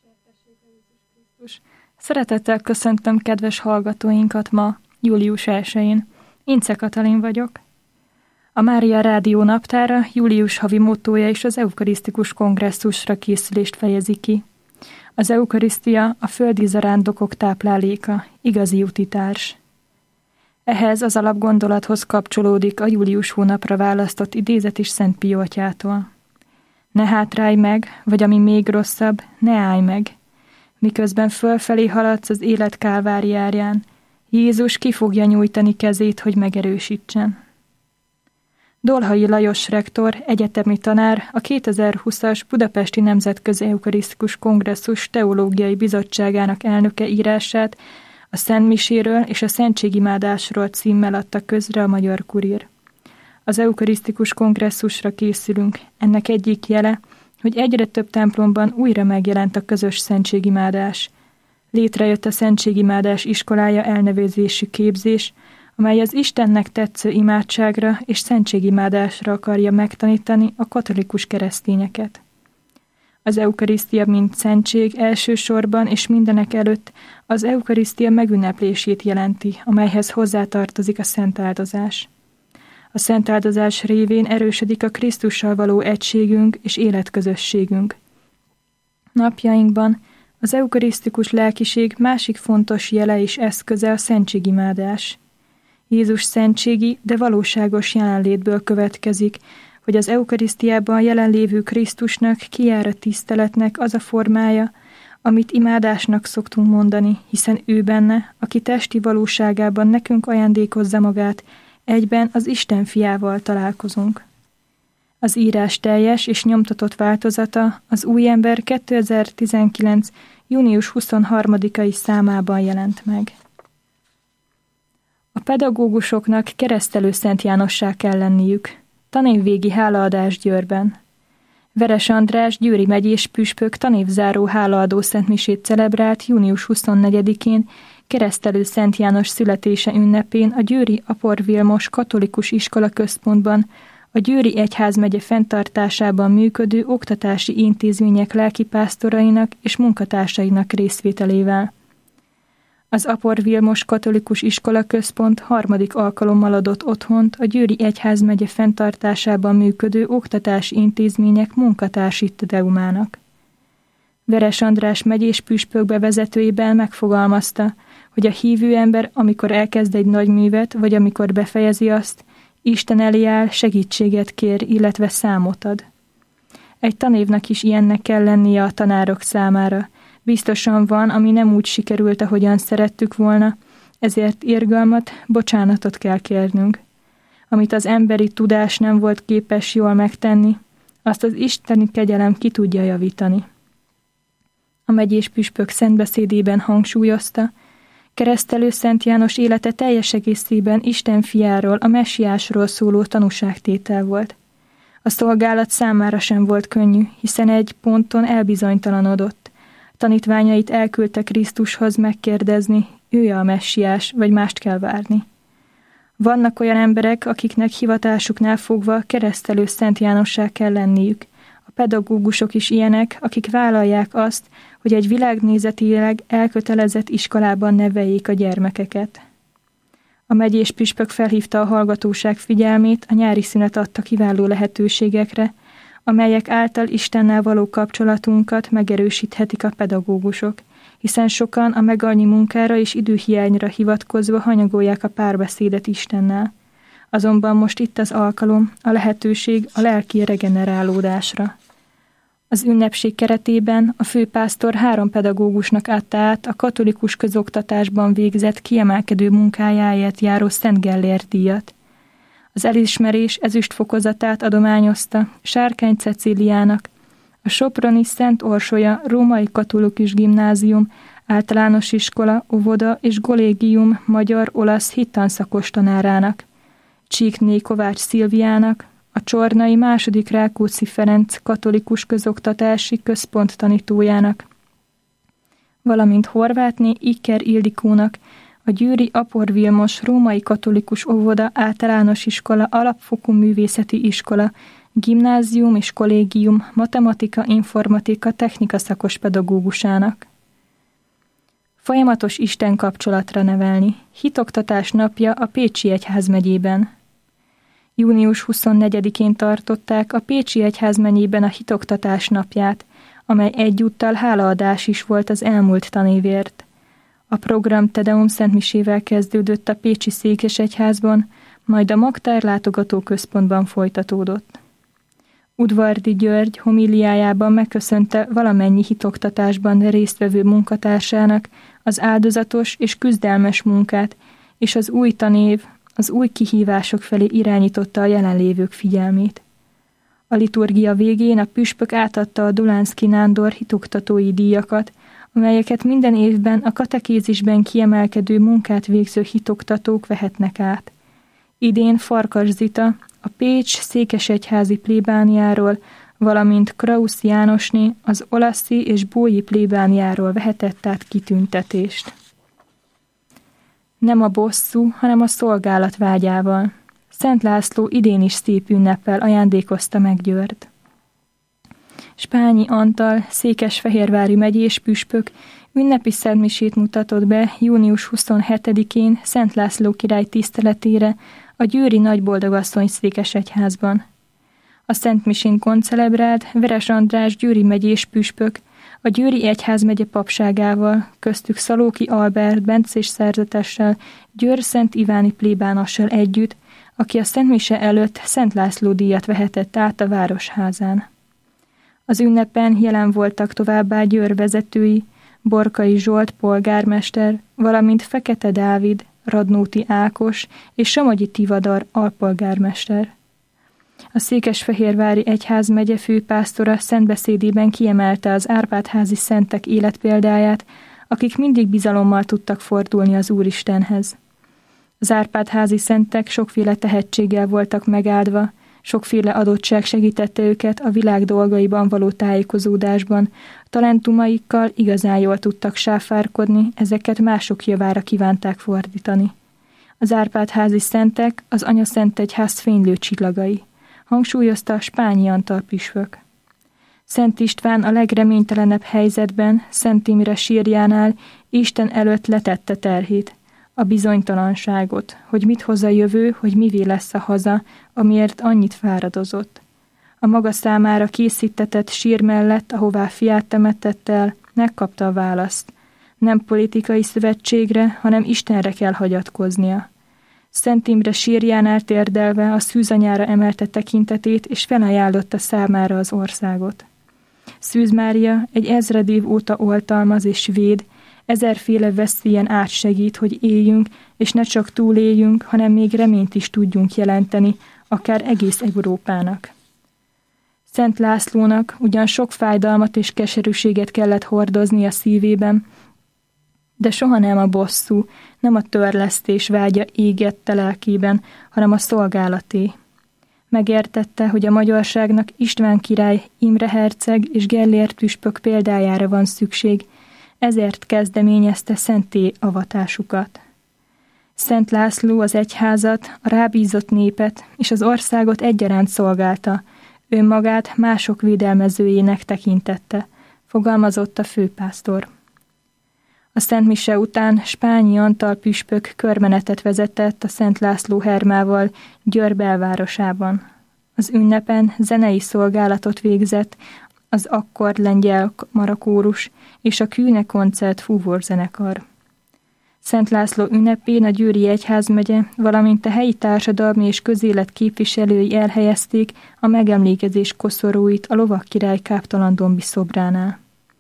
Szeretettel köszöntöm kedves hallgatóinkat ma, július 1-én. Ince Katalin vagyok. A Mária Rádió naptára július havi mottója is az eukarisztikus kongresszusra készülést fejezi ki. Az eukarisztia a földi zarándokok tápláléka, igazi utitárs. Ehhez az alapgondolathoz kapcsolódik a július hónapra választott idézet is Szent Pio atyától. Ne hátrálj meg, vagy ami még rosszabb, ne állj meg. Miközben fölfelé haladsz az élet kálváriáján, Jézus ki fogja nyújtani kezét, hogy megerősítsen. Dolhai Lajos rektor, egyetemi tanár, a 2020-as Budapesti Nemzetközi Eukarisztikus Kongresszus Teológiai Bizottságának elnöke írását a Szent Miséről és a Szentségimádásról címmel adta közre a Magyar Kurír. Az eukarisztikus kongresszusra készülünk, ennek egyik jele, hogy egyre több templomban újra megjelent a közös szentségimádás. Létrejött a Szentségimádás iskolája elnevezésű képzés, amely az Istennek tetsző imádságra és szentségimádásra akarja megtanítani a katolikus keresztényeket. Az eukarisztia mint szentség elsősorban és mindenek előtt az eukarisztia megünneplését jelenti, amelyhez hozzátartozik a szentáldozás. A szentáldozás révén erősödik a Krisztussal való egységünk és életközösségünk. Napjainkban az eukarisztikus lelkiség másik fontos jele és eszköze a szentségimádás. Jézus szentségi, de valóságos jelenlétből következik, hogy az eukarisztiában jelenlévő Krisztusnak kijár a tiszteletnek az a formája, amit imádásnak szoktunk mondani, hiszen ő benne, aki testi valóságában nekünk ajándékozza magát, egyben az Isten fiával találkozunk. Az írás teljes és nyomtatott változata az Új Ember 2019. június 23-ai számában jelent meg. A pedagógusoknak keresztelő Szent Jánossá kell lenniük. Tanévvégi hálaadás Győrben. Veres András győri megyés püspök tanévzáró hálaadó szentmisét celebrált június 24-én keresztelő Szent János születése ünnepén a győri Apor Vilmos katolikus iskola központban a Győri Egyházmegye fenntartásában működő oktatási intézmények lelkipásztorainak és munkatársainak részvételével. Az Apor Vilmos katolikus iskola központ harmadik alkalommal adott otthont a Győri Egyházmegye fenntartásában működő oktatási intézmények munkatársi tedeumának. Veres András megyés püspök bevezetőjében megfogalmazta, hogy a hívő ember, amikor elkezd egy nagy művet, vagy amikor befejezi azt, Isten elé áll, segítséget kér, illetve számot ad. Egy tanévnek is ilyennek kell lennie a tanárok számára. Biztosan van, ami nem úgy sikerült, ahogyan szerettük volna, ezért irgalmat, bocsánatot kell kérnünk. Amit az emberi tudás nem volt képes jól megtenni, azt az isteni kegyelem ki tudja javítani. A megyés püspök szentbeszédében hangsúlyozta, keresztelő Szent János élete teljes egészében Isten fiáról, a messiásról szóló tanúságtétel volt. A szolgálat számára sem volt könnyű, hiszen egy ponton elbizonytalanodott. Tanítványait elküldte Krisztushoz megkérdezni, ő-e a messiás, vagy mást kell várni. Vannak olyan emberek, akiknek hivatásuknál fogva keresztelő Szent Jánossá kell lenniük. A pedagógusok is ilyenek, akik vállalják azt, hogy egy világnézetileg elkötelezett iskolában neveljék a gyermekeket. A megyés püspök felhívta a hallgatóság figyelmét a nyári szünet adta kiváló lehetőségekre, amelyek által Istennel való kapcsolatunkat megerősíthetik a pedagógusok, hiszen sokan a megannyi munkára és időhiányra hivatkozva hanyagolják a párbeszédet Istennel. Azonban most itt az alkalom, a lehetőség a lelki regenerálódásra. Az ünnepség keretében a főpásztor 3 pedagógusnak adta át a katolikus közoktatásban végzett kiemelkedő munkájáért járó Szent Gellért díjat. Az elismerés ezüst fokozatát adományozta Sárkány Cecíliának, a soproni Szent Orsolya Római Katolikus Gimnázium, általános iskola, óvoda és kollégium magyar-olasz hittanszakos tanárának, Csíkné Kovács Szilviának, a Csornai II. Rákóczi Ferenc Katolikus Közoktatási Központ tanítójának, valamint Horvátné Iker Ildikónak, a Győri Apor Vilmos Római Katolikus Óvoda Általános Iskola Alapfokú Művészeti Iskola gimnázium és kollégium matematika, informatika, technika szakos pedagógusának. Folyamatos Isten kapcsolatra nevelni. Hitoktatás napja a Pécsi Egyházmegyében. Június 24-én tartották a Pécsi Egyházmegyében a Hitoktatás napját, amely egyúttal hálaadás is volt az elmúlt tanévért. A program Tedeum szentmisével kezdődött a Pécsi Székesegyházban, majd a Magtár látogatóközpontban folytatódott. Udvardi György homíliájában megköszönte valamennyi hitoktatásban résztvevő munkatársának az áldozatos és küzdelmes munkát, és az új tanév, az új kihívások felé irányította a jelenlévők figyelmét. A liturgia végén a püspök átadta a Dulánszky Nándor hitoktatói díjakat, amelyeket minden évben a katekézisben kiemelkedő munkát végző hitoktatók vehetnek át. Idén Farkas Zita a Pécs székesegyházi plébániáról, valamint Krausz Jánosné az olaszi és bói plébániáról vehetett át kitüntetést. Nem a bosszú, hanem a szolgálat vágyával. Szent László idén is szép ünneppel ajándékozta meg Győrt. Spányi Antal, székesfehérvári megyés püspök ünnepi szentmisét mutatott be június 27-én Szent László király tiszteletére a győri Nagyboldogasszony székesegyházban. A szentmisén koncelebrált Veres András győri megyés püspök a Győri Egyházmegye papságával, köztük Szalóki Albert bencés szerzetessel, Győr Szent Iváni plébánossal együtt, aki a szentmise előtt Szent László díjat vehetett át a városházán. Az ünnepen jelen voltak továbbá Győr vezetői, Borkai Zsolt polgármester, valamint Fekete Dávid, Radnóti Ákos és Somogyi Tivadar alpolgármester. A Székesfehérvári Egyházmegye főpásztora szentbeszédében kiemelte az Árpád-házi szentek életpéldáját, akik mindig bizalommal tudtak fordulni az Úristenhez. Az Árpád-házi szentek sokféle tehetséggel voltak megáldva, sokféle adottság segítette őket a világ dolgaiban való tájékozódásban, talentumaikkal igazán jól tudtak sáfárkodni, ezeket mások javára kívánták fordítani. Az Árpád-házi szentek az Anyaszentegyház fénylő csillagai, hangsúlyozta Spányi Antal püspök. Szent István a legreménytelenebb helyzetben, Szent Imre sírjánál Isten előtt letette terhét, a bizonytalanságot, hogy mit hoz a jövő, hogy mivé lesz a haza, amiért annyit fáradozott. A maga számára készítetett sír mellett, ahová fiát temetett el, megkapta a választ. Nem politikai szövetségre, hanem Istenre kell hagyatkoznia. Szent Imre sírjánál térdelve a szűzanyára emelte tekintetét, és felajánlotta számára az országot. Szűz Mária egy ezred év óta oltalmaz és véd, ezerféle veszélyen átsegít, hogy éljünk, és ne csak túléljünk, hanem még reményt is tudjunk jelenteni, akár egész Európának. Szent Lászlónak ugyan sok fájdalmat és keserűséget kellett hordozni a szívében, de soha nem a bosszú, nem a törlesztés vágya égette lelkében, hanem a szolgálaté. Megértette, hogy a magyarságnak István király, Imre herceg és Gellért püspök példájára van szükség, ezért kezdeményezte szentté avatásukat. Szent László az egyházat, a rábízott népet és az országot egyaránt szolgálta, önmagát mások védelmezőjének tekintette, fogalmazott a főpásztor. A Szent Mise után Spányi Antal püspök körmenetet vezetett a Szent László hermával Győr belvárosában. Az ünnepen zenei szolgálatot végzett az Akkord lengyel marakórus és a Kűne koncert fúvórzenekar. Szent László ünnepén a Győri Egyházmegye, valamint a helyi társadalmi és közélet képviselői elhelyezték a megemlékezés koszorúit a Lovagkirály káptalan-dombi szobránál.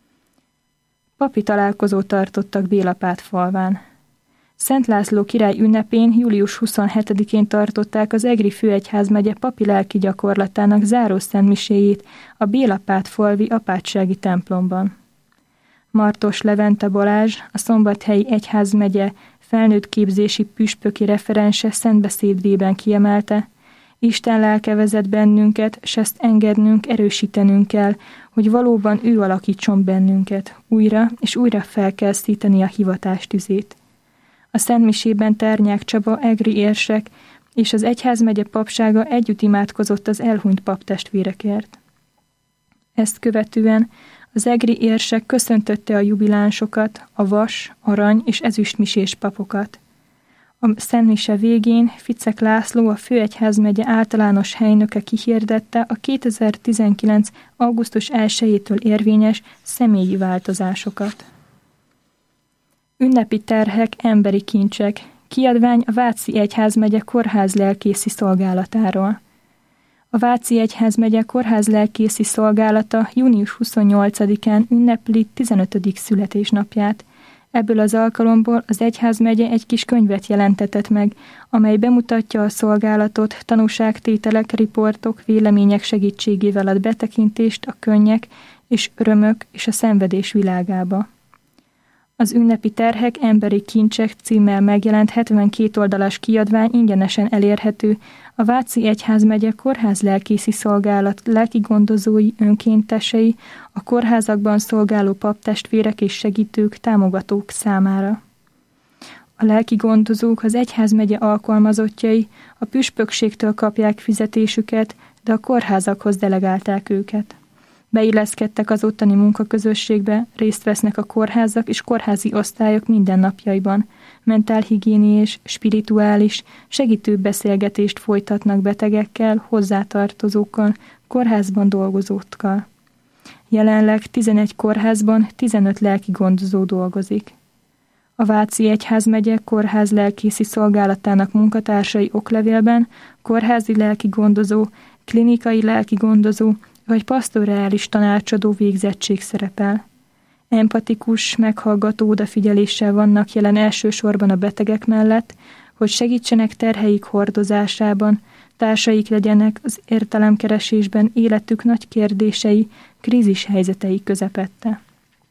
Papi találkozót tartottak Bélapát falván. Szent László király ünnepén július 27-én tartották az Egri főegyházmegye papi lelki gyakorlatának záró szentmiséjét a Bélapát falvi apátsági templomban. Martos Levente Balázs, a Szombathelyi Egyházmegye felnőtt képzési püspöki referense szentbeszédében kiemelte: Isten lelke vezet bennünket, s ezt engednünk, erősítenünk kell, hogy valóban ő alakítson bennünket, újra és újra fel kell szíteni a hivatás tüzét. A szentmisében Ternyák Csaba egri érsek és az egyházmegye papsága együtt imádkozott az elhunyt paptestvérekért. Ezt követően az egri érsek köszöntötte a jubilánsokat, a vas, arany és ezüstmisés papokat. A szentmise végén Ficek László, a főegyházmegye általános helynöke kihirdette a 2019. augusztus 1-től érvényes személyi változásokat. Ünnepi terhek, emberi kincsek. Kiadvány a Váci Egyházmegye kórház lelkészi szolgálatáról. A Váci Egyházmegye kórház lelkészi szolgálata június 28-án ünnepli 15. születésnapját. Ebből az alkalomból az egyházmegye egy kis könyvet jelentetett meg, amely bemutatja a szolgálatot, tanúságtételek, riportok, vélemények segítségével ad betekintést a könnyek és örömök és a szenvedés világába. Az ünnepi terhek, emberi kincsek címmel megjelent 72 oldalas kiadvány ingyenesen elérhető a Váci Egyházmegye kórház lelkészi szolgálat lelkigondozói, önkéntesei, a kórházakban szolgáló paptestvérek és segítők, támogatók számára. A lelkigondozók az egyházmegye alkalmazottjai a püspökségtől kapják fizetésüket, de a kórházakhoz delegálták őket. Beilleszkedtek az ottani munkaközösségbe, részt vesznek a kórházak és kórházi osztályok mindennapjaiban, mentálhigiéniés, spirituális, segítő beszélgetést folytatnak betegekkel, hozzátartozókkal, kórházban dolgozókkal. Jelenleg 11 kórházban 15 lelkigondozó dolgozik. A Váci Egyházmegye kórház lelkészi szolgálatának munkatársai oklevélben kórházi lelkigondozó, klinikai lelkigondozó vagy pasztorális tanácsadó végzettség szerepel. Empatikus, meghallgató odafigyeléssel vannak jelen elsősorban a betegek mellett, hogy segítsenek terheik hordozásában, társaik legyenek az értelemkeresésben életük nagy kérdései, krízis helyzetei közepette.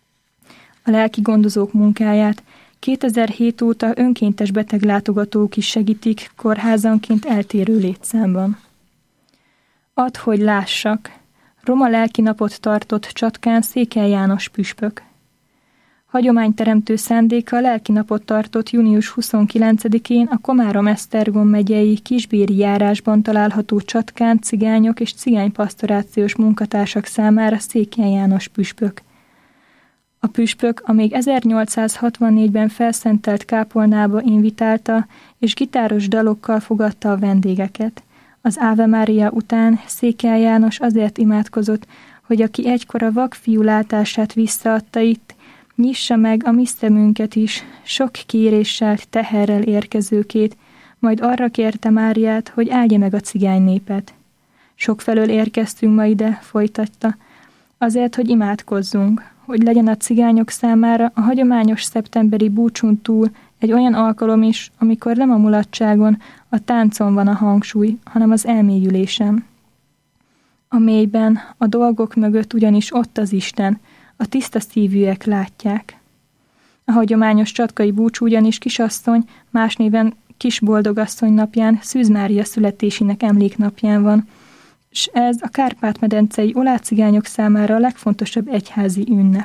A lelkigondozók munkáját 2007 óta önkéntes beteglátogatók is segítik kórházanként eltérő létszámban. Add, hogy lássak! Roma lelkinapot tartott Csatkán Székely János püspök. Hagyományteremtő szándéka a lelkinapot tartott június 29-én a Komárom-Esztergom megyei Kisbéri járásban található Csatkán cigányok és cigánypasztorációs munkatársak számára Székely János püspök. A püspök a még 1864-ben felszentelt kápolnába invitálta, és gitáros dalokkal fogadta a vendégeket. Az Ave Mária után Székely János azért imádkozott, hogy aki egykor a vakfiú látását visszaadta itt, nyissa meg a mi szemünket is, sok kéréssel, teherrel érkezőkét, majd arra kérte Máriát, hogy áldja meg a cigány népet. Sokfelől érkeztünk ma ide, folytatta, azért, hogy imádkozzunk, hogy legyen a cigányok számára a hagyományos szeptemberi búcsún túl egy olyan alkalom is, amikor nem a mulatságon, a táncon van a hangsúly, hanem az elmélyülésen. A mélyben, a dolgok mögött ugyanis ott az Isten, a tiszta szívűek látják. A hagyományos csatkai búcsú ugyanis kisasszony, más néven Kisboldogasszony napján, Szűz Mária születésének emléknapján van, és ez a kárpát-medencei olácigányok számára a legfontosabb egyházi ünnep.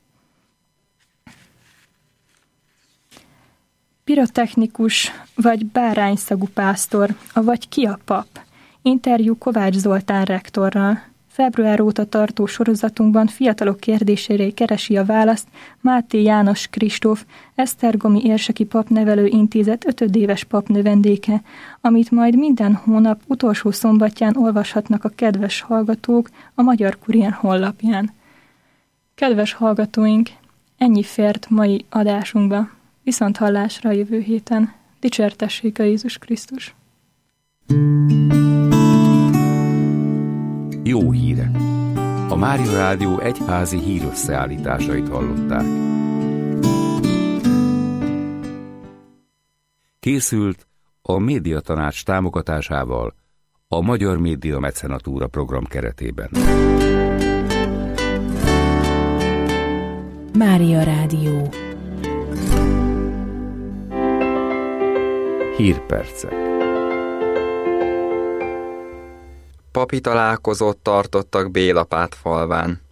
Pirotechnikus vagy bárányszagú pásztor, avagy ki a pap? Interjú Kovács Zoltán rektorral. Február óta tartó sorozatunkban fiatalok kérdésére keresi a választ Máté János Kristóf, Esztergomi Érseki Papnevelő Intézet 5. éves papnövendéke, amit majd minden hónap utolsó szombatján olvashatnak a kedves hallgatók a Magyar Kurier honlapján. Kedves hallgatóink, ennyi fért mai adásunkba. Viszont hallásra a jövő héten. Dicsértessék a Jézus Krisztus! Jó hírek! A Mária Rádió egyházi hírösszeállításait hallották. Készült a Médiatanács támogatásával a Magyar Média Mecenatúra program keretében. Mária Rádió. Hírpercek. Papi találkozót tartottak Bélapát falván.